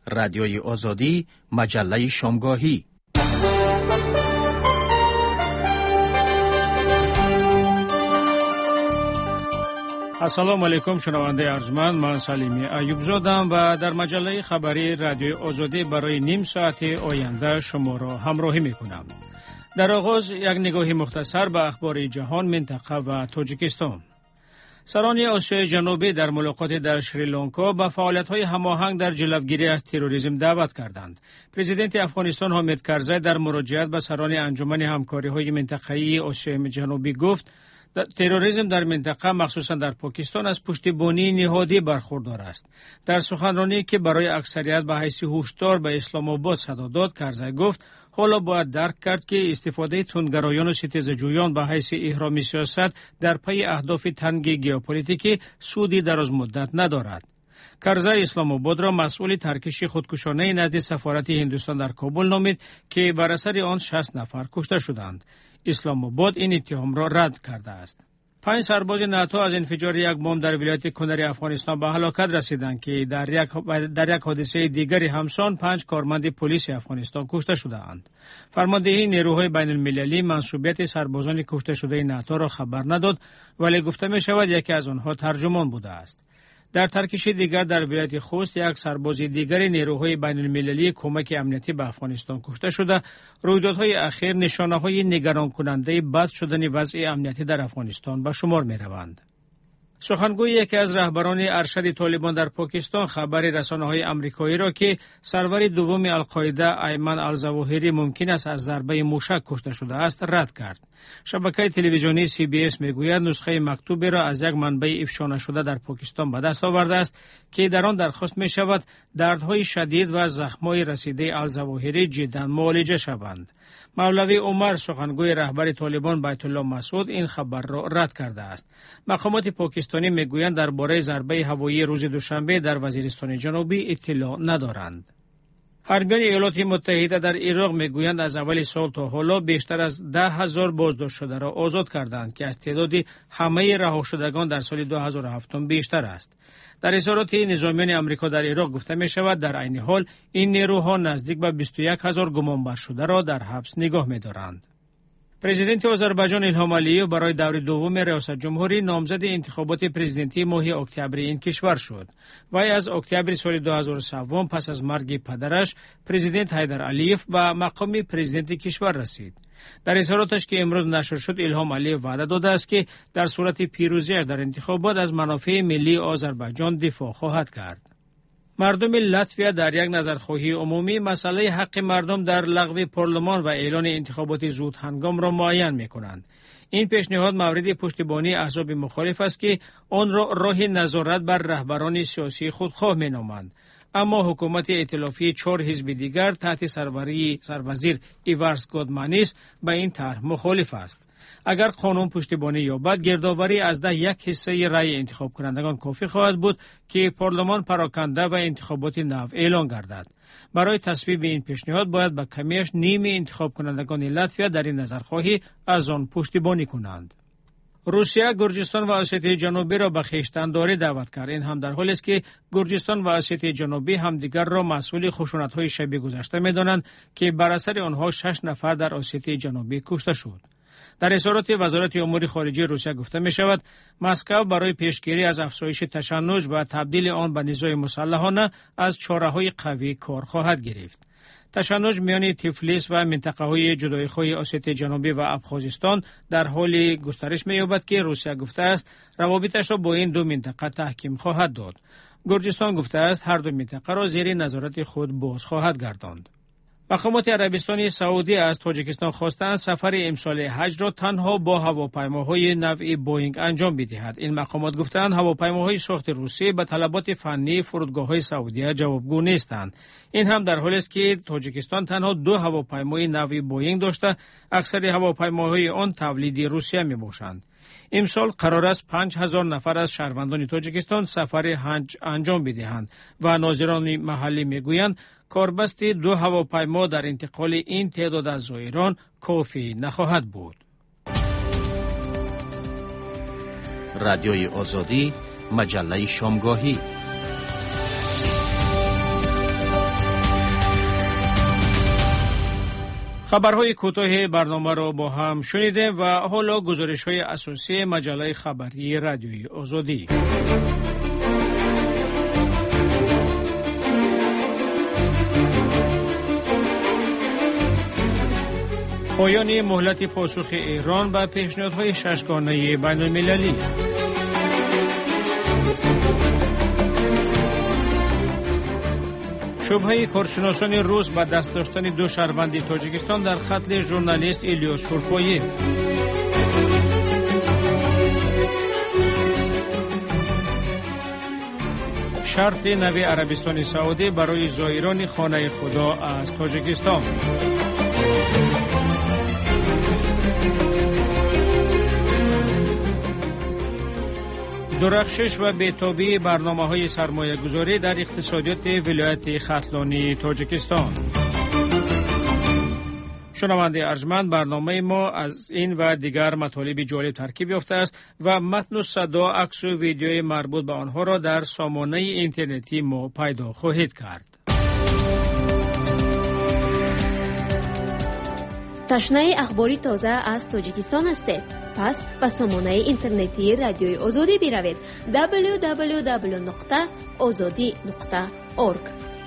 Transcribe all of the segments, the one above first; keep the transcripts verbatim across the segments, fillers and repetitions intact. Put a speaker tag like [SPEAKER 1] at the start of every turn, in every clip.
[SPEAKER 1] رادیوی آزادی، مجله شامگاهی. السلام علیکم شنونده ارجمند، من سلیمی ایوب زادم و در مجله خبری رادیوی آزادی برای نیم ساعت آینده شما را همراهی میکنم. در آغاز یک نگاهی مختصر به اخبار جهان، منطقه و تاجیکستان. سران آسیای جنوبی در ملاقات در شریلانکا به فعالیت‌های هماهنگ در جلوگیری از تروریسم دعوت کردند. پرزیدنت افغانستان حامد کرزی در مراجعت به سران انجمن همکاری‌های منطقه‌ای آسیای جنوبی گفت تروریسم در منطقه مخصوصا در پاکستان از پشتیبانی نهادی برخوردار است. در سخنرانی که برای اکثریت به حیث هشدار به اسلام آباد صدا داد، کرزی گفت حالا باید درک کرد که استفاده تندگرایان و ستیزجویان به حیث احرامی سیاست در پی اهداف تنگ ژئوپلیتیکی سودی دراز مدت ندارد. کرزی اسلام آباد را مسئول ترکش خودکشانه نزد سفارت هندوستان در کابل نامید که بر اثر آن شصت نفر کشته شدند. اسلام آباد این اتهام را رد کرده است. پنج سرباز ناتو از انفجار یک بمب در ولایت کنری افغانستان به هلاکت رسیدند که در یک در یک حادثه دیگری همسان پنج کارمند پلیس افغانستان کشته شدند. فرماندهی نیروهای بین المللی منصوبیت سربازان کشته شده ناتو را خبر نداد، ولی گفته می شود یکی از آنها ترجمان بوده است. در ترکش دیگر در ولایت خوست یک سرباز دیگر نیروهای بین المللی کمک امنیتی به افغانستان کشته شده. رویدادهای اخیر نشانه‌های نگران کننده بد شدن وضع امنیتی در افغانستان به شمار می‌روند. سخنگوی یکی از رهبران ارشد طالبان در پاکستان خبر رسانه‌های آمریکایی را که سرور دوم القاعده ایمن الظواهری ممکن است از ضربه موشک کشته شده است رد کرد. شبکه تلویزیونی سی بی اس میگوید نسخه مکتوبی را از یک منبع افشا نشده در پاکستان به دست آورده است که در آن درخواست می شود دردهای شدید و زخم‌های رسیده الظواهری جداً معالجه شوند. مولوی عمر سخنگوی رهبر طالبان بیت الله مسعود این خبر را رد کرده است. مقامات پاکستانی میگویند درباره ضربه هوایی روز دوشنبه در وزیرستان جنوبی اطلاع ندارند. حربیان ایالات متحده در عراق میگویند از اول سال تا حالا بیشتر از ده هزار بازداشت شده را آزاد کردند که از تعداد همه رها شدگان در سال دو هزار و هفت بیشتر است. در اظهارات نظامیان آمریکا در عراق گفته می شود در عین حال این نیروها نزدیک به بیست و یک هزار گمانبر شده را در حبس نگاه می دارند. پرزیدنت آذربایجان الهام علیوف برای دور دوم ریاست جمهوری نامزد انتخابات پرزیدنتی ماه اکتبر این کشور شد. وی از اکتبر سال دو هزار و سه پس از مرگ پدرش پرزیدنت حیدر علیوف به مقام پرزیدنت کشور رسید. در اظهاراتش که امروز نشر شد، الهام علیوف وعده داده است که در صورت پیروزیش در انتخابات از منافع ملی آذربایجان دفاع خواهد کرد. مردم لاتویا در یک نظرخواهی عمومی مسئله حق مردم در لغو پارلمان و اعلان انتخابات زود هنگام را معین می‌کنند. این پیشنهاد مورد پشتیبانی احزاب مخالف است که آن را راه نظارت بر رهبران سیاسی خودخواه می‌نامند. اما حکومت ائتلافی چهار حزب دیگر تحت سروری سروزیر ایوارس گودمانیس به این طرح مخالف است. اگر قانون پشتیبانی یابد، گردآوری از ده یک حصه رای انتخاب کنندگان کافی خواهد بود که پارلمان پراکنده و انتخابات نو اعلان گردد. برای تصویب این پیشنهاد باید به کمیش نیم انتخاب کنندگان لاتویا در این نظرخواهی از آن پشتیبانی کنند. روسیه گرجستان و اسیای جنوبی را به خویشتنداری دعوت کرد. این هم در حالی است که گرجستان و اسیای جنوبی همدیگر را مسئول خشونت‌های شب گذشته می‌دانند که بر اثر آنها شش نفر در اسیای جنوبی کشته شد. در اظهارات وزارت امور خارجه روسیه گفته می شود مسکو برای پیشگیری از افزایش تشنج و تبدیل آن به نزاع مسلحانه از چاره‌های قوی کار خواهد گرفت. تشنج میان تیفلیس و منطقه‌های جدایی‌خواه اسیای جنوبی و ابخازستان در حال گسترش می‌یابد که روسیه گفته است روابطش را با این دو منطقه تحکیم خواهد داد. گرجستان گفته است هر دو منطقه را زیر نظارت خود باز خواهد گرداند. مقامات عربستان سعودی از تاجیکستان خواستند سفر امسال حج را تنها با هواپیماهای نوع بوئینگ انجام بدهد. این مقامات گفتند هواپیماهای ساخت روسیه به طلبات فنی فرودگاه‌های سعودی جوابگو نیستند. این هم در حالی است که تاجیکستان تنها دو هواپیمای نوع بوئینگ داشته، اکثر هواپیماهای آن تولید روسیه میباشند. امسال قرار است پنج هزار نفر از شهروندان تاجیکستان سفر حج انجام بدهند و ناظران محلی میگویند کاربست دو هواپیما در انتقال این تعداد از زائران کافی نخواهد بود. رادیوی آزادی، مجله شامگاهی. خبرهای کوتاه برنامه را با هم شنیدیم و حالا گزارش‌های اساسی مجله خبری رادیوی آزادی. پایان مهلت پاسخ ایران به پیشنهادهای ششگانه بین المللی. شبهه کارشناسان روس به دست داشتن دو شهروند تاجیکستان در قتل ژورنالیست الیاس شورپایف. شرط نوی عربستان سعودی برای زائران خانه خدا از تاجیکستان. درخشش و بی‌تابی برنامه‌های سرمایه‌گذاری در اقتصادیات ولایت ختلانی تاجیکستان. شنونده ارجمند، برنامه ما از این و دیگر مطالب جالب ترکیب یافته است و متن و صدا، عکس و ویدیوی مربوط به آنها را در سامانه اینترنتی ما پیدا خواهید کرد.
[SPEAKER 2] تشنه اخباری تازه از تاجیکستان هستید؟ پس به سامانه اینترنتی رادیوی آزادی بروید دبلیو دبلیو دبلیو نقطه آزادی نقطه اورگ.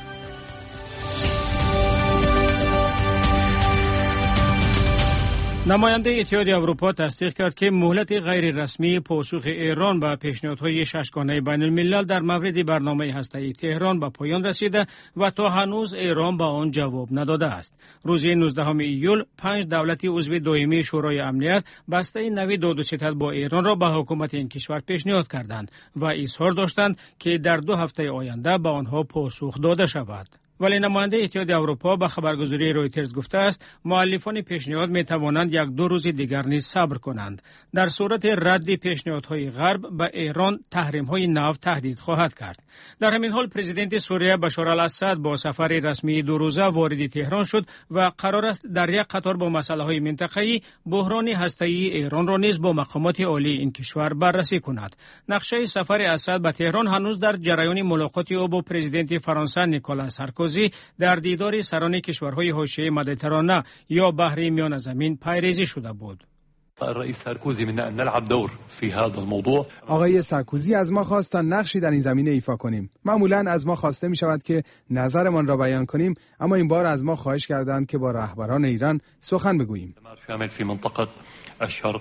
[SPEAKER 1] نماینده اتحادیه اروپا تصدیق کرد که مهلت غیر رسمی پاسخ ایران به پیشنهادهای ششگانه بین الملل در مورد برنامه هسته‌ای تهران به پایان رسیده و تا هنوز ایران به آن جواب نداده است. روز نوزدهم ایول پنج دولت عضو دائمی شورای امنیت بسته نوی داد و ستد با ایران را به حکومت این کشور پیشنهاد کردند و اظهار داشتند که در دو هفته آینده به آنها پاسخ داده شود. ولی نماینده اتحادیه اروپا به خبرگزاری رویترز گفته است مؤلفان پیشنهاد می توانند یک دو روز دیگر نیز صبر کنند. در صورت رد پیشنهادهای غرب به ایران تحریم‌های نفت تهدید خواهد کرد. در همین حال پرزیدنت سوریه بشار الاسد با سفر رسمی دو روزه وارد تهران شد و قرار است در یک قطار با مسائل منطقه‌ای بحران هسته‌ای ایران را نیز با مقامات عالی این کشور بررسی کند. نقشه سفر اسد به تهران هنوز در جریان ملاقات او با پرزیدنت فرانسه نیکولاس سارکوزی در دیدار سران کشورهای حوزه مدیترانه یا بحر میان زمین پیریزی شده بود.
[SPEAKER 3] الرئيس سارکوزی من أن نلعب دور في هذا الموضوع.
[SPEAKER 4] آقای سارکوزی از ما خواست تا نقشی در این زمینه ایفا کنیم. معمولاً از ما خواسته می شود که نظرمان را بیان کنیم، اما این بار از ما خواهش کردند که با رهبران ایران سخن بگوییم.
[SPEAKER 3] شامل في منطقة الشرق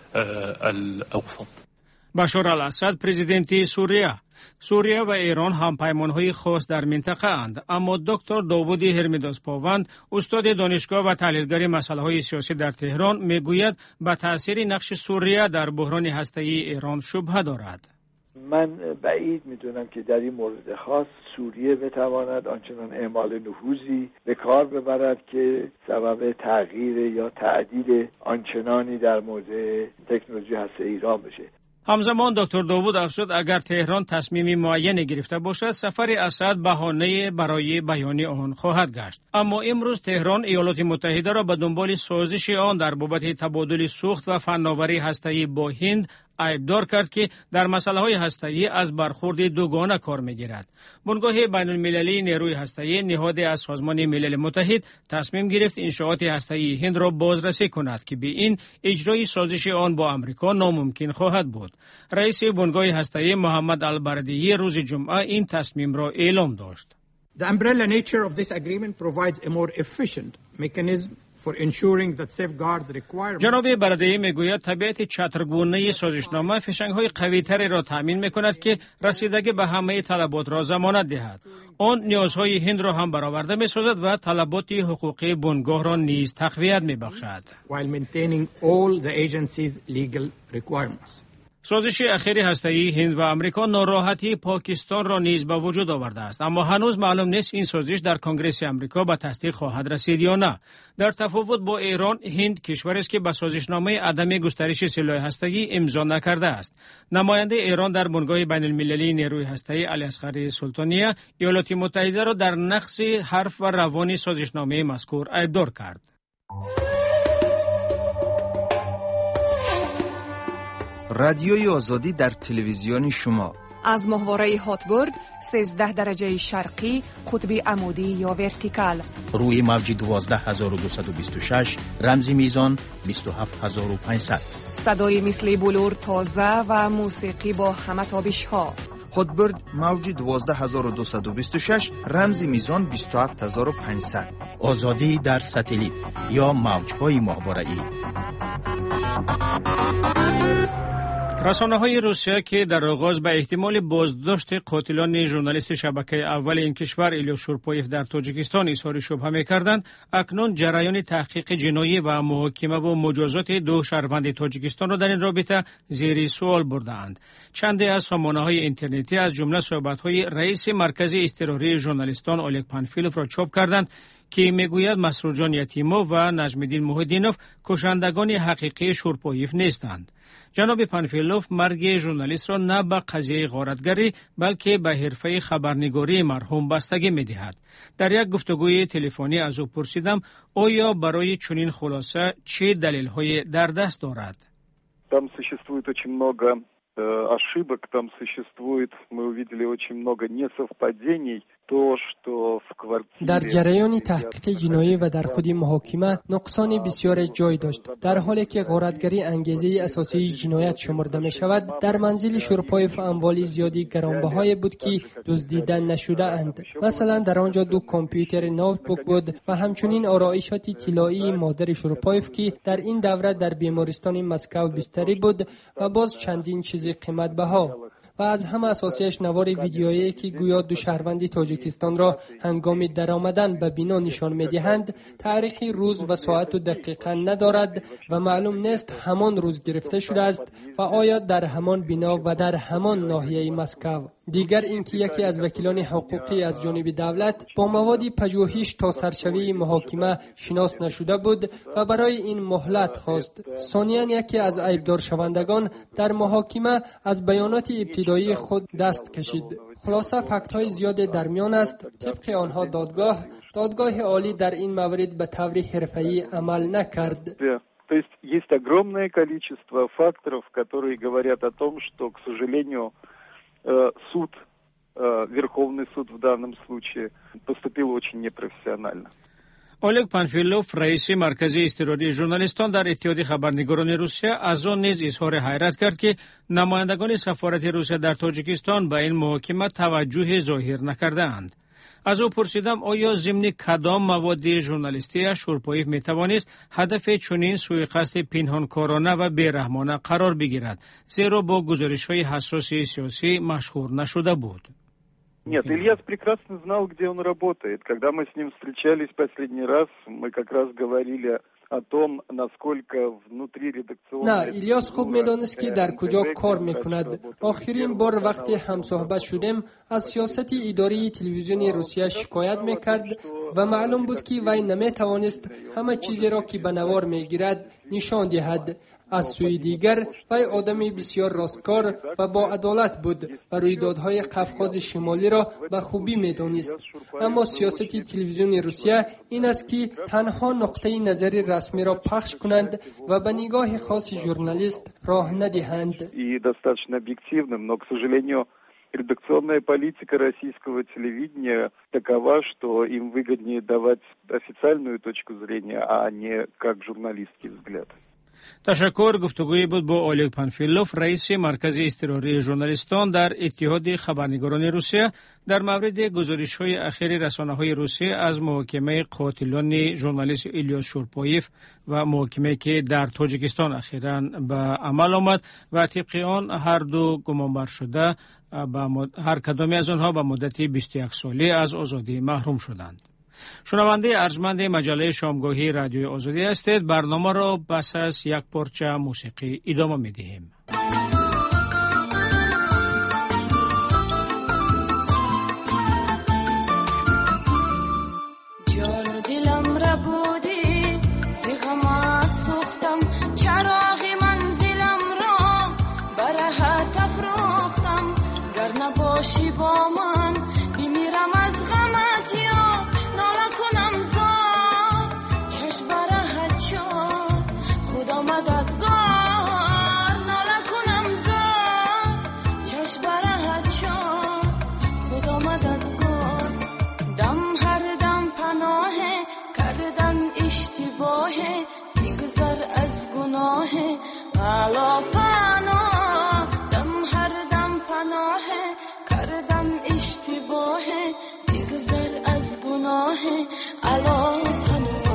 [SPEAKER 3] الاوسط.
[SPEAKER 1] بشار الاسد پرزیدنت سوریه سوریه و ایران هم پیمانهای خاص در منطقه اند، اما دکتر داوود هرمیداس پاوند استاد دانشگاه و تحلیلگر مسائل سیاسی در تهران میگوید به تاثیر نقش سوریه در بحران هسته‌ای ایران شبهه دارد.
[SPEAKER 5] من بعید میدونم که در این مورد خاص سوریه بتواند آنچنان اعمال نفوذی به کار ببرد که سبب تغییر یا تعدیل آنچنانی در مورد تکنولوژی هسته ایران بشه.
[SPEAKER 1] همزمان دکتر داوود افزود اگر تهران تصمیم معینی گرفته باشد سفر اسد بهانه برای بیان آن خواهد گشت. اما امروز تهران ایالات متحده را به دنبال سازش آن در بابت تبادل سوخت و فناوری هسته‌ای با هند عیبدار کرد که در مسائل هسته‌ای از برخورد دوگانه کار می‌گیرد. بنگاه بین المللی نیروی هسته‌ای نهاد از سازمان ملل متحد تصمیم گرفت انشاءات هسته‌ای هند را بازرسی کند که به این اجرای سازش آن با آمریکا ناممکن خواهد بود. رئیس بنگاه هسته‌ای محمد البردی روز جمعه این تصمیم را اعلام داشت.
[SPEAKER 6] The umbrella nature of this agreement provides a more efficient mechanism for ensuring that safeguards requirements.
[SPEAKER 1] جناب بردهی میگوید طبیعت چترگونه سازشنامه فشنگ‌های قوی‌تری را تامین می‌کند که رسیدگی به همه طلبات را ضمانت دهد. آن نیازهای هند را هم برآورده می‌سازد و طلبات حقوقی بنگاه را نیز تقویت می‌بخشد.
[SPEAKER 6] While maintaining all the agency's legal requirements.
[SPEAKER 1] سازش اخیر هسته‌ای هند و آمریکا ناراحتی پاکستان را نیز به وجود آورده است، اما هنوز معلوم نیست این سازش در کنگره آمریکا به تصدیق خواهد رسید یا نه. در تفاوت با ایران، هند کشوری است که به سازشنامه عدم گسترش سلاح هسته‌ای امضا نکرده است. نماینده ایران در بنگاه بین المللی نیروی هسته‌ای علی اصغر سلطانیه ایالات متحده را در نقض حرف و روان سازشنامه مذکور عیبدار کرد.
[SPEAKER 7] رادیوی آزادی در تلویزیون شما از ماهواره هاتبورد سیزده درجه شرقی قطب عمودی یا ورتیکال.
[SPEAKER 8] روی موج دوازده هزار و دویست و بیست و شش رمز میزان بیست و هفت هزار و پانصد.
[SPEAKER 7] صدای مثل بلور تازه و موسیقی با همه تابش ها.
[SPEAKER 9] هاتبورد موج دوازده هزار و دویست و بیست و شش رمز میزان بیست و هفت هزار و پانصد.
[SPEAKER 8] آزادی در ستلیت یا موج‌های ماهواره‌ای.
[SPEAKER 1] رسانه‌های روسیه که در آغاز به احتمال بازداشت قاتلان ژورنالیست شبکه اول این کشور ایلیاس شورپویف در تاجیکستان اظهار شبهه می‌کردند، اکنون جریان تحقیق جنایی و محاکمه و مجازات دو شهروند تاجیکستان را در این رابطه زیر سوال برده‌اند. چندی از سامانه‌های اینترنتی از جمله صحبت‌های رئیس مرکز اضطراری ژورنالیستان اولگ پانفیلوف را چاپ کردند که میگوید مسرور جان یتیموف و نجم‌الدین محی‌الدینوف کشندگان حقیقی شورپویف نیستند. جناب پانفیلوف مرگ ژورنالیست را نه به قضیه غارتگری بلکه به حرفه خبرنگاری مرحوم بستگی می‌دهد. در یک گفتگوی تلفنی از او پرسیدم آیا برای چنین خلاصه چه دلیل‌های در دست دارد؟
[SPEAKER 10] Там существует очень много ошибок, там существует, мы увидели очень много несовпадений.
[SPEAKER 11] در جریان تحقیق جنایی و در خود محاکمه نقصان بسیار جای داشت. در حالی که غارتگری انگیزه اساسی جنایت شمرده می شود، در منزل شورپویف اموال زیادی گرانبهای بود که دزدیده نشده اند. مثلا در آنجا دو کامپیوتر نوتبوک بود و همچنین آرایشات طلایی مادر شورپویف که در این دوره در بیمارستان مسکو بستری بود و باز چندین چیز قیمت بها. و از همه اساسیش نوار ویدیویی که گویا دو شهروند تاجیکستان را هنگام درآمدن به بنا نشان می‌دهند، تاریخی روز و ساعت و دقیقاً ندارد و معلوم نیست همان روز گرفته شده است و آیا در همان بنا و در همان ناحیه مسکو. دیگر اینکه یکی از وکیلان حقوقی از جانب دولت با مواد پژوهش تا سرشوی محاکمه شناس نشده بود و برای این مهلت خواست. ثانیاً یکی از عیبدار شوندگان در محاکمه از بیانات ابتدایی خود دست کشید. خلاصه فکت‌های زیاد در میان است. طبق آنها دادگاه دادگاه عالی در این مورد به طور حرفه‌ای عمل نکرد.
[SPEAKER 10] То есть есть огромное количество факторов, которые говорят о том, что, к сожалению, суд, Верховный суд в данном случае поступил очень непрофессионально.
[SPEAKER 1] اولگ پانفیلوف رئیس مرکز اضطراری ژورنالیستان در اتحاد خبرنگاران روسیه از آن نیز اظهار حیرت کرد که نمایندگان سفارت روسیه در تاجیکستان به این محاکمه توجه ظاهر نکرده‌اند. از او پرسیدم آیا ضمن کدام مواد ژورنالیستی شورپویف میتوانست هدف چنین سوءقصد پنهانکارانه و بیرحمانه قرار بگیرد، زیرا با گزارش‌های حساس سیاسی مشهور نشده بود.
[SPEAKER 10] Нет, Ильяс прекрасно знал, где он работает. Когда мы с ним встречались последний раз, мы как раз говорили о том, naskолько внутри редакционной...
[SPEAKER 11] نه، الیاس خوب می‌دانست که در کجا کار می‌کند. آخرین بار وقتی هم صحبت شدیم از سیاست اداری تلویزیون روسیه شکایت می‌کرد و معلوم بود که وی نمی‌توانست همه چیزی را که به نوار می‌گیرد نشان دهد. از سوی دیگر وی آدمی بسیار راستکار و با عدالت بود و رویدادهای قفقاز شمالی را به خوبی می‌دانست. اما سیاست تلویزیون روسیه این است که تنها نقطه نظر رسمی را پخش کنند و به نگاه خاص ژورنالیست راه ندهند.
[SPEAKER 10] И достаточно объективным, но, к сожалению, редакционная политика российского телевидения такова, что им выгоднее давать официальную точку зрения, а не как журналистский взгляд.
[SPEAKER 1] تشکر. گفتگوی بود با اولگ پانفیلوف رئیس مرکز اضطراری ژورنالیستان در اتحاد خبرنگاران روسیه در مورد گزارش‌های اخیر رسانه‌های روسیه از محاکمه قاتلان ژورنالیست ایلیاس شورپویف و محاکمه که در تاجیکستان اخیراً به عمل آمد و طبق آن هر دو گمانبر شده هر کدامی از آنها به مدت بیست و یک ساله از آزادی محروم شدند. شنونده ارجمند مجله شامگاهی رادیوی آزادی هستید. برنامه را پس از یک پارچه موسیقی ادامه می‌دهیم.
[SPEAKER 12] جان و دلم را بودی زغمات سوختم، چراغ منزلم را برهت افروختم، گر نباشی با من بمیرم از غمت یا ناله کنم زار، چشم برهت شد خدا مددگار، ناله کنم زار، چشم برهت شد حالا پناه دم هر دم پناه کردم اشتباه بگذر از گناه علا پناه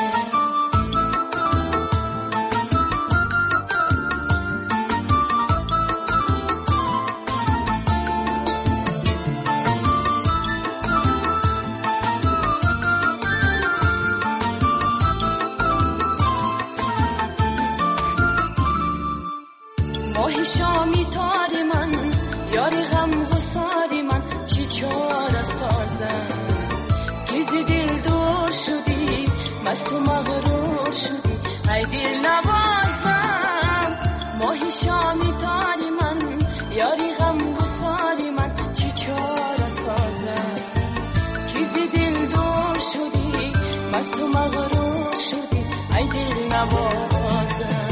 [SPEAKER 12] ماه شامی تاری من یاری غم غصاری من چی چاره سازم که زی دل دور شدی مست و مغرور شدی ای دل نوازم ماه شامی تاری من یاری غم غصاری من چی چاره سازم که زی دل دور شدی مست و مغرور شدی ای دل نوازم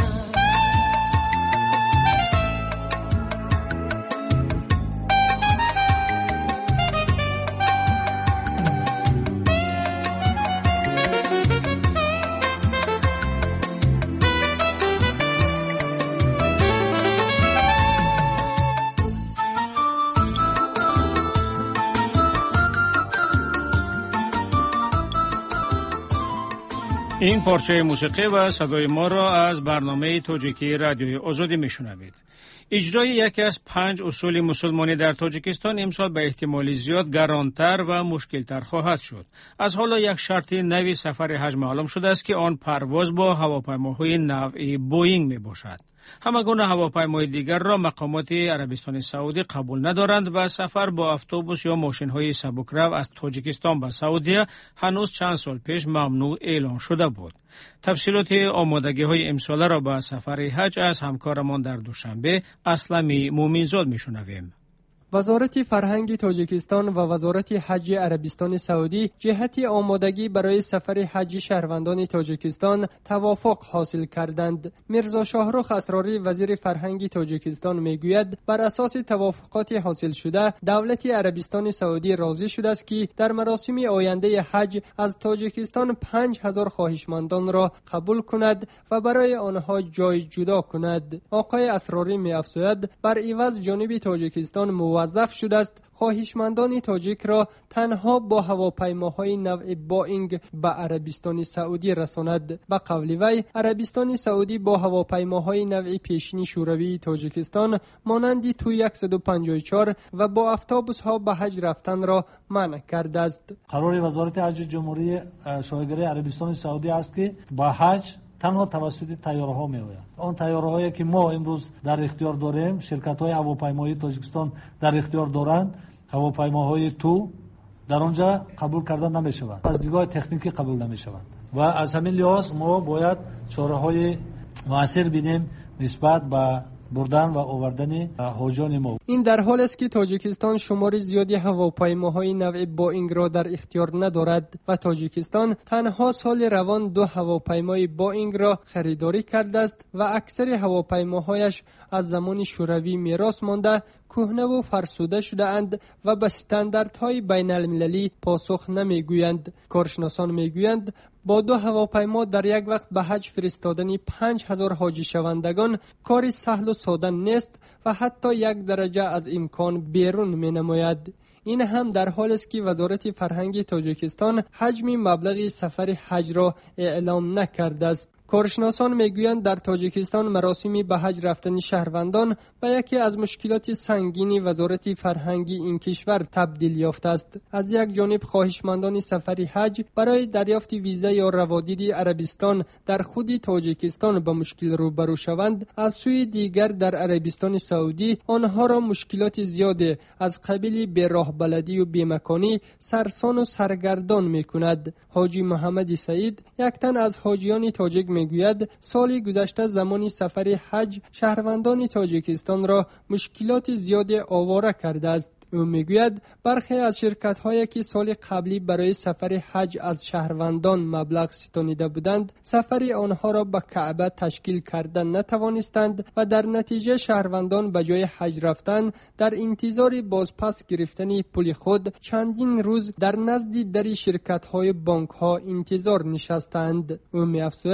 [SPEAKER 1] این پارچه موسیقی و صدای ما را از برنامه تاجیکی رادیوی آزادی میشنوید. اجرای یکی از پنج اصول مسلمانی در تاجیکستان امسال به احتمال زیاد گرانتر و مشکلتر خواهد شد. از حالا یک شرط نوی سفر حج معلوم شده است که آن پرواز با هواپیماهای نوع بوئینگ می باشد. همه گونه هواپیمای دیگر را مقامات عربستان سعودی قبول ندارند و سفر با اتوبوس یا ماشین‌های سبکرو از تاجیکستان به سعودی هنوز چند سال پیش ممنوع اعلان شده بود. تفصیلات آمادگی‌های امساله را به سفر حج از همکارمان در دوشنبه اسلمی مومنزاد می‌شنویم.
[SPEAKER 11] وزارت فرهنگ تاجیکستان و وزارت حج عربستان سعودی جهت آمادگی برای سفر حج شهروندان تاجیکستان توافق حاصل کردند. میرزا شاهرخ اسراری وزیر فرهنگ تاجیکستان میگوید بر اساس توافقات حاصل شده دولت عربستان سعودی راضی شده است که در مراسم آینده حج از تاجیکستان پنج هزار خواهشمندان را قبول کند و برای آنها جای جدا کند. آقای اسراری می‌افزاید بر عوض جانب تاجیکستان موظف شده است خواهشمندان تاجیک را تنها با هواپیماهای نوع بوئینگ به عربستان سعودی رساند. به قول وی عربستان سعودی با هواپیماهای نوع پیشین شوروی تاجیکستان مانند تو صد و پنجاه و چهار و با اتوبوس ها به حج رفتن را منع کرده است.
[SPEAKER 13] قرار وزارت حج جمهوری شایگری عربستان سعودی است که با حج تنها توسط طیاره ها می آید. آن طیاره هایی که ما امروز در اختیار داریم شرکت های هواپیمایی تاجیکستان در اختیار دارند هواپیماهای تو در آنجا قبول کرده نمی شود، از دیدگاه تکنیکی قبول نمی شود و از همین لحاظ ما باید چاره های مؤثر بینیم نسبت به بردن و آوردن حاجان ما.
[SPEAKER 11] این در حال است که تاجیکستان شمار زیادی هواپیماهای نوع بوئینگ را در اختیار ندارد و تاجیکستان تنها سال روان دو هواپیمای بوئینگ را خریداری کرده است و اکثر هواپیماهایش از زمان شوروی میراث مانده، کهنه و فرسوده شده اند و به استانداردهای بین المللی پاسخ نمیگویند. کارشناسان میگویند با دو هواپیما در یک وقت به حج فرستادن پنج هزار حاجی شوندگان کاری سهل و ساده نیست و حتی یک درجه از امکان بیرون می نماید. این هم در حال است که وزارت فرهنگ تاجیکستان حجم مبلغ سفر حج را اعلام نکرده است. کارشناسان میگویند در تاجیکستان مراسم به حج رفتن شهروندان به یکی از مشکلات سنگین وزارت فرهنگی این کشور تبدیل یافته است. از یک جانب خواهشمندان سفر حج برای دریافت ویزا یا روادید عربستان در خود تاجیکستان به مشکل روبرو شوند، از سوی دیگر در عربستان سعودی آنها را مشکلات زیاده از قبیل بیراه بلدی و بیمکانی سرسان و سرگردان میکند. حاجی محمد سعید یک تن از حاجیان تاجیک میگوید سال گذشته زمانی سفر حج شهروندان تاجیکستان را مشکلات زیاد آواره کرده است. او میگوید برخی از شرکت هایی که سال قبلی برای سفر حج از شهروندان مبلغ ستانیده بودند سفر آنها را به کعبه تشکیل کردن نتوانستند و در نتیجه شهروندان به جای حج رفتن در انتظار بازپس گرفتن پول خود چندین روز در نزد در شرکت های بانک ها انتظار نشستند. او می‌افزاید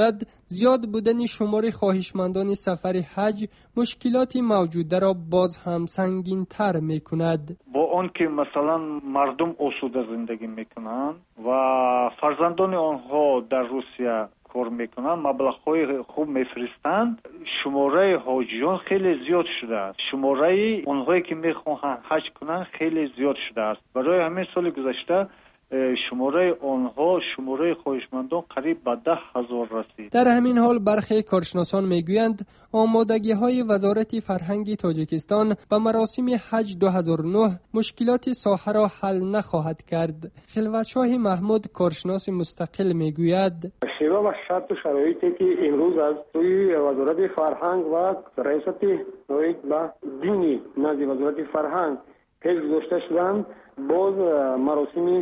[SPEAKER 11] زیاد بودن شمار خواهشمندان سفر حج مشکلات موجوده را باز هم سنگین تر می کند.
[SPEAKER 14] با آن که مثلا مردم آسوده زندگی میکنند و فرزندان آنها در روسیه کار میکنند، مبلغ‌های خوب میفرستند، شماره حاجیان خیلی زیاد شده است. شماره اونهایی که میخواهند حج کنند خیلی زیاد شده است. برای همین سال گذشته شماره آنها شماره خواهشمندان قریب به ده هزار رسید.
[SPEAKER 11] در همین حال برخی کارشناسان میگویند آمادگی های وزارت فرهنگ تاجیکستان و مراسم حج دو هزار و نه مشکلات ساحه را حل نخواهد کرد. خلوتشاه محمود کارشناس مستقل میگوید
[SPEAKER 15] شیوه و شرط و شرایطی که امروز از توی وزارت فرهنگ و ریاست نوید و دینی نزد وزارت فرهنگ پیش گذاشته شدند، باز مراسم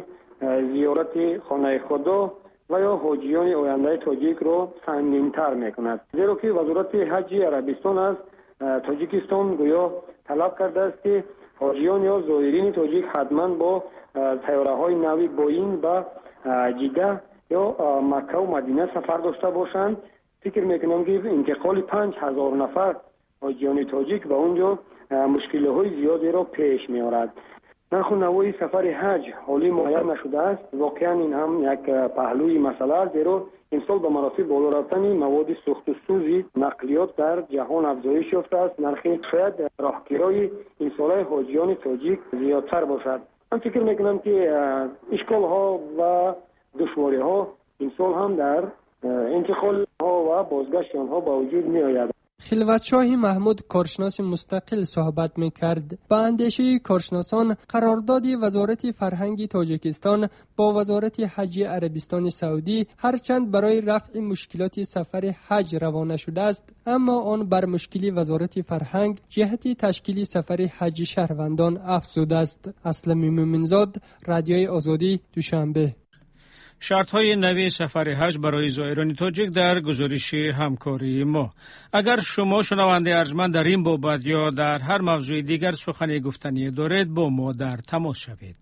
[SPEAKER 15] زیارت خانه خدا و یا حاجیان آینده تاجیک را سنگین‌تر میکند، زیرا که وزارت حج عربستان از تاجیکستان گویا طلب کرده است که حاجیان یا زائرین تاجیک حتما با طیاره های نوی بوئینگ و جده یا مکه و مدینه سفر داشته باشند. فکر میکنم که انتقال پنج هزار نفر حاجیان تاجیک به اونجا مشکل‌های زیادی را پیش می‌آورد. نرخ و نوای سفر حج حالی معین نشده است. واقعا این هم یک پهلوی مسئله است، زیرا امسال به مراتب بالا رفتن مواد سوخت و سوزی نقلیات در جهان افزایش یافته است. نرخ شاید راهگیرای این ساله حاجیان تاجیک زیادتر باشد. من فکر میکنم که اشکال ها و دشواری ها این سال هم در انتقال ها و بازگشت آنها با وجود می آید.
[SPEAKER 11] خلوتشاه محمود کارشناس مستقل صحبت می‌کرد. با اندیشه کارشناسان قرارداد وزارت فرهنگ تاجیکستان با وزارت حج عربستان سعودی هرچند برای رفع مشکلات سفر حج روانه شده است، اما آن بر مشکلی وزارت فرهنگ جهت تشکیل سفر حج شهروندان افزوده است. اسلم مومنزاد، رادیوی آزادی، دوشنبه.
[SPEAKER 1] شرط‌های نوی سفر حج برای زائران تاجیک در گزارش همکاری ما. اگر شما شنونده ارجمند در این بابت یا در هر موضوع دیگر سخنی گفتنی دارید با ما در تماس شوید.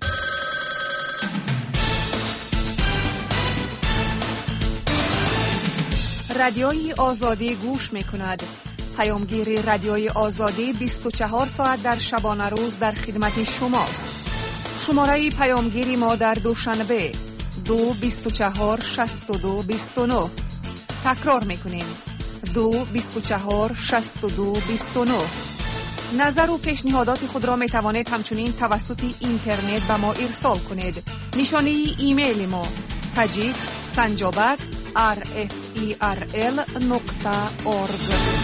[SPEAKER 7] رادیوی آزادی گوش می‌کند. پیامگیر رادیوی آزادی بیست و چهار ساعت در شبانه روز در خدمت شماست. شماره پیامگیری ما در دوشنبه دو بیست و چهار شصت و دو بیست و نه. تکرار میکنیم دو بیست و چهار شصت و دو بیست و نه. نظر و پیشنهادات خود را می توانید همچنین توسط اینترنت به ما ارسال کنید. نشانه ایمیل ما تاجیک سنجابک آر اف ای آر ال نقطه اورگ.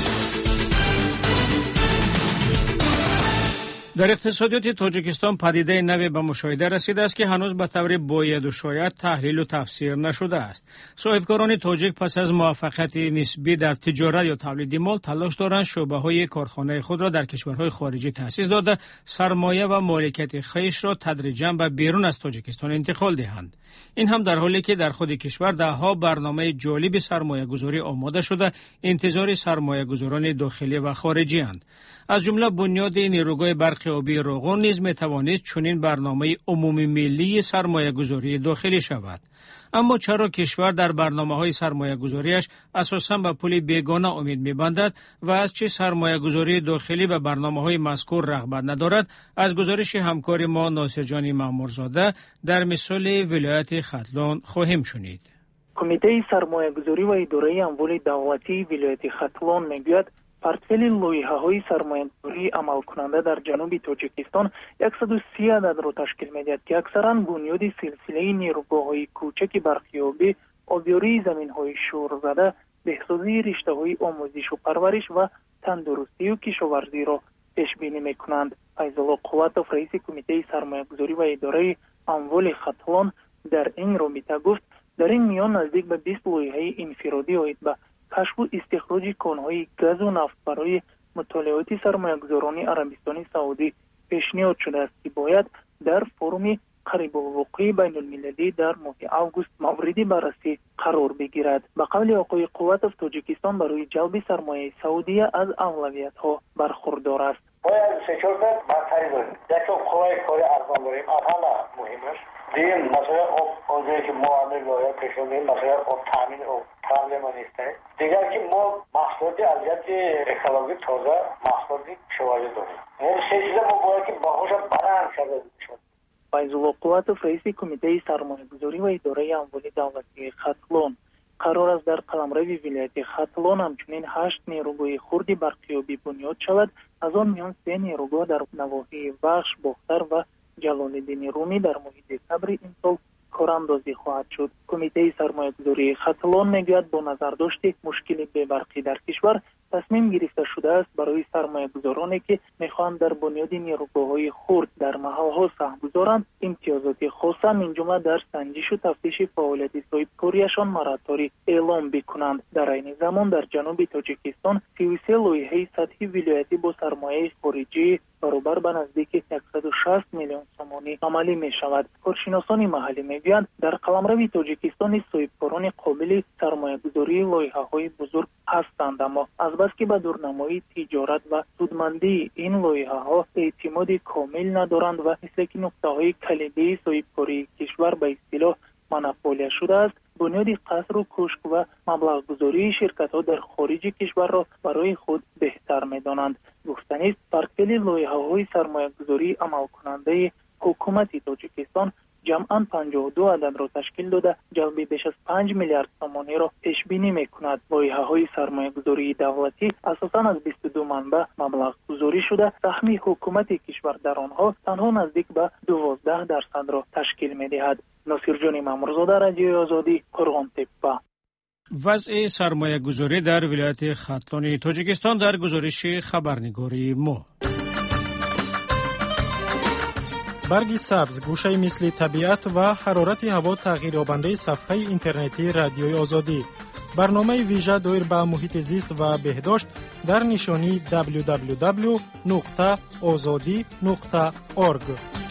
[SPEAKER 1] در اقتصادیات تاجیکستان پدیده نوی به مشاهده رسیده است که هنوز به طور باید و شاید تحلیل و تفسیر نشده است. صاحبکاران تاجیک پس از موفقیت نسبی در تجارت یا تولید مال تلاش دارند شعبه‌های کارخانه خود را در کشورهای خارجی تأسیس داده سرمایه و مالکیت خویش را تدریجاً به بیرون از تاجیکستان انتقال دهند. این هم در حالی که در خود کشور ده‌ها برنامه جالب سرمایه‌گذاری آماده شده انتظار سرمایه‌گذاران داخلی و خارجی اند. از جمله بنیاد نیروگاه برق آبی روغن نیز می‌توانست چنین برنامه عمومی ملی سرمایه‌گذاری داخلی شود. اما چرا کشور در برنامه‌های سرمایه‌گذاریش اساساً به پول بیگانه امید می‌بندد و از چه سرمایه‌گذاری داخلی به برنامه‌های مذکور رغبت ندارد؟ از گزارش همکار ما ناصرجان مامورزاده در مثال ولایت ختلان خواهیم شنید.
[SPEAKER 16] کمیته سرمایه‌گذاری و اداره اموال دولتی ولایت ختلان می‌گوید پورتفولی لایحه‌های سرمایه‌گذاری عمل کننده در جنوب تاجیکستان صد و سی عدد را تشکیل می‌دهد که اکثراً بنیاد سلسله نیروگاه‌های کوچک برقیابی، آبیاری زمین‌های شورزده، بهسازی رشته‌های آموزش و پرورش و تندرستی و کشاورزی را پیش بینی می‌کنند. فیض‌الله قوتوف رئیس کمیته سرمایه‌گذاری و اداره اموال ختلان در این رابطه گفت در این میان نزدیک به بیست لایحه انفرادی آید به کشف و استخراج کان‌های گاز و نفت برای مطالعات سرمایه‌گذاران عربستان سعودی پیشنهاد شده است که باید در فرم قریب الوقوع بین المللی در ماه آگوست مورد بررسی قرار بگیرد. به قول آقای قوتوف تاجیکستان برای جلب سرمایه سعودی از اولویت‌ها برخوردار است.
[SPEAKER 17] باید سکیورتی برتری داریم. یک قوای کاری ارزان داریم. اول مهمش دیم مسئله آب آزادی که ما عمل باید پیشونیم مسئله آب تامین و проблема نیست. دیگر که ما محصولات ارزیابی اکولوژی تازه محصولات کشاورزی داریم. یعنی سه چیز ما باید که باهاش برآورده شود.
[SPEAKER 16] فیض‌الله قواتوف رئیس کمیته سرمایه‌گذاری و اداره اموال دولتی ختلون قرار است در قلمرو ولایت ختلون همچنین هشت نیروگاه خرد برقیابی بنیاد شود. از آن میان سه نیروگاه در نواحی بخش، بختر و جلال‌الدین رومی در محیط صبر این سال کاراندازی خواهد شد. کمیته سرمایه‌گذاری ختلون میگوید با نظر داشت مشکل بی برقی در کشور تصمیم گرفته شده است برای سرمایه‌گذارانی که میخواهند در بنیاد نیروگاه‌های خرد در محل‌ها سهم گذارند امتیازات خاصه من جمله در سنجش و تفتیش فعالیت صاحبکاریشان مراتبی اعلام بکنند. در این زمان در جنوب تاجیکستان سی و سه لایحه سطحی ولایتی با سرمایه خارجی برابر به نزدیک صد و شصت میلیون سومانی عملی می شود. کارشناسان محلی میگویند در قلمرو تاجیکستان صاحبکاران قابل سرمایه‌گذاری لایحه‌های بزرگ هستند، اما از بس که به دورنمایی تجارت و سودمندی این لایحه‌ها اعتماد کامل ندارند و مثل که نقطه‌های کلیدی صاحبکاری کشور به اصطلاح مونوپولیا شده است، بنیاد قصر و کشک و مبلغ گذاری شرکت‌ها در خارج کشور را برای خود بهتر می‌دانند. گفتنی است پورتفولیوی لایحه‌های سرمایه‌گذاری عمل کننده حکومت تاجیکستان جمعاً پنجاه و دو عدد را تشکیل داده جلب بیش از پنج میلیارد تومانی را پیش بینی می‌کند. لایحه‌های سرمایه‌گذاری دولتی اساساً از بیست و دو منبع مبلغ گذاری شده، سهم حکومت کشور در آنها تنها نزدیک به دوازده درصد را تشکیل می‌دهد. ناصرجان مامورزاده، رادیوی آزادی، قرغان تپه.
[SPEAKER 1] وضع سرمایه‌گذاری در ولایت ختلون تاجیکستان در گزارش خبرنگاری ما.
[SPEAKER 18] برگ سبز، گوشه مثل طبیعت و حرارت هوا تغییریابنده صفحه اینترنتی رادیوی آزادی. برنامه ویژه دایر به محیط زیست و بهداشت در نشانی دبلیو دبلیو دبلیو نقطه آزادی نقطه اورگ.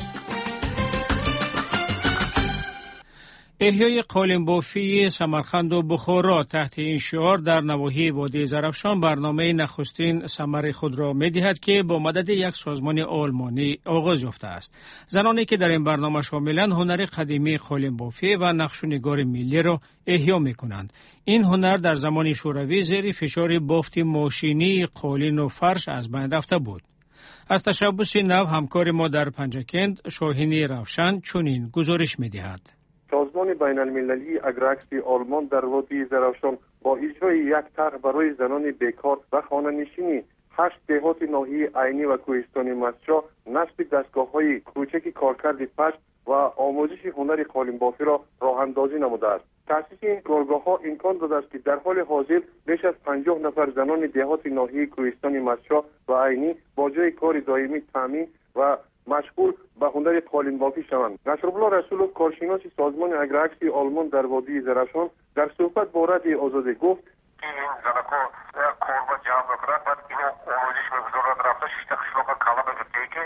[SPEAKER 1] احیای قالنبافی سمرقند و بخارا تحت این شعار در نواحی وادی زرافشان برنامه نخستین ثمر خود را می‌دهد که با مدد یک سازمان آلمانی آغاز یافته است. زنانی که در این برنامه شاملند هنر قدیمی قالنبافی و نقش‌ونگار ملی را احیا می‌کنند. این هنر در زمان شوروی زیر فشار بافت ماشینی قالین و فرش از بین رفته بود. از تشبث نو همکار ما در پنجکند شاهینی روشن چنین گزارش می‌دهد.
[SPEAKER 19] سازمان بین المللی اگراکسی آلمان در وادی زرافشان با اجرای یک طرح برای زنان بیکار و خانه‌نشینی هشت دهات ناحیه عینی و کوهستان مسجا نصب دستگاه‌های کوچک کارکرد پشت و آموزش هنر قالنبافی را راه اندازی نموده است. تأسیس این کارگاه‌ها امکان داده است که در حال حاضر بیش از پنجاه نفر زنان دهات ناحیه کوهستان مسجا و عینی با جای کار دائمی تامین و مشغول به هنر قالنبافی شوند. نصرالله رسولوف کارشناس سازمان اگراکسی آلمان در وادی زرافشان در صحبت با رادیوی آزادی گفت
[SPEAKER 20] که این زنکو کاربا جمع بکنند بعد اینو آموزش می‌گذارند رفته شش تا قشلاق کلا بگیرده که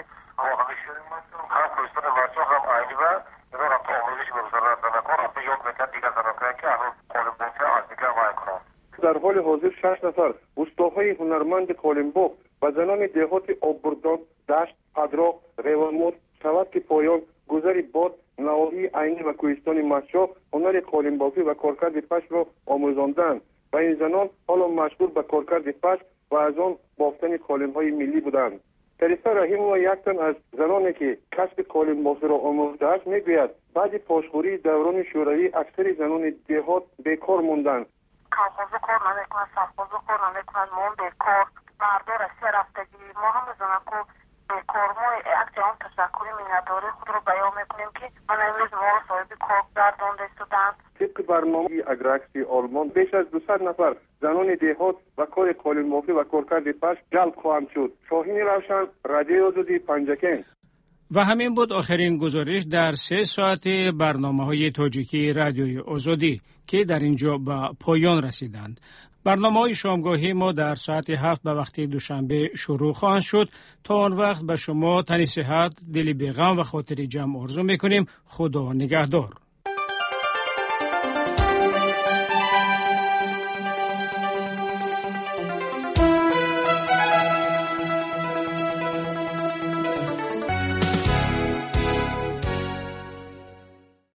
[SPEAKER 20] هم کوهستان مسجا هم عینی و اینا رفته آموزش می‌گذارند زنکو رفته یاد می‌کنند دیگه زنکو که الان قالنبافی از دیگه وای کنند.
[SPEAKER 19] در حال حاضر شش نفر استادهای هنرمند قالنباف و زنان دهات آببردان، دشت، پدراق، ریوانمور، سواد که پایان، گذر باد، نواحی عینی و کوهستان مسجا هنر قالنبافی و کارکرد پشم را آموزاندند و این زنان حالا مشغول به کارکرد پشم و از آن بافتن قالن‌های ملی بودند. طریقه رحیم و یک تن از زنانی که کسب قالنبافی را آموخته است میگوید بعد پاشخوری دوران شوروی اکثر زنان دهات بیکار موندند.
[SPEAKER 21] کارخانه کار نمیکنند، سرخانه کار نمیکنند، ما بیکار مردار از سه رفتگی ما هم بزنم که بیکار ما یک جهان تشکری میناداری خود رو بیان میکنیم که من امروز ما صاحب کار گردانده شدند.
[SPEAKER 19] طبق برنامه اگراکسی آلمان بیش از دویست نفر زنان دهات و کار قالنبافی و کارکرد پشم جلب خواهند شد. شاهین روشن، رادیوی آزادی، پنجکند.
[SPEAKER 1] و همین بود آخرین گزارش در سه ساعت برنامه های تاجیکی رادیوی آزادی که در اینجا به پایان رسیدند. برنامه های شامگاهی ما در ساعت هفت به وقت دوشنبه شروع خواهند شد. تا آن وقت به شما تنی صحت، دلی بی‌غم و خاطری جمع آرزو میکنیم. خدا نگهدار.